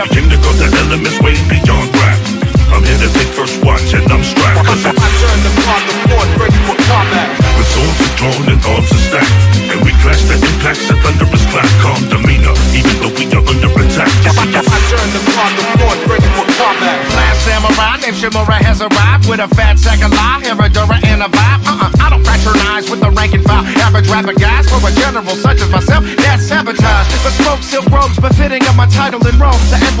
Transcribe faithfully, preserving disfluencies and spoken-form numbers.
Indigo, the elements way beyond rap. I'm here to take first watch and I'm strapped. Cause I turn the clock to forward, ready for combat. With swords are drawn and arms are stacked, and we clash the impacts of thunderous clap. Calm demeanor, even though we are under attack. I turn the clock to forward, ready for combat. Last samurai named Shimura has arrived with a fat sack of lie, Herodora and a vibe. Uh-uh, I don't fraternize with the rank and file. Average rapper guys for a general such as myself, that's sabotage. But smoke silk robes befitting of my title in Rome. The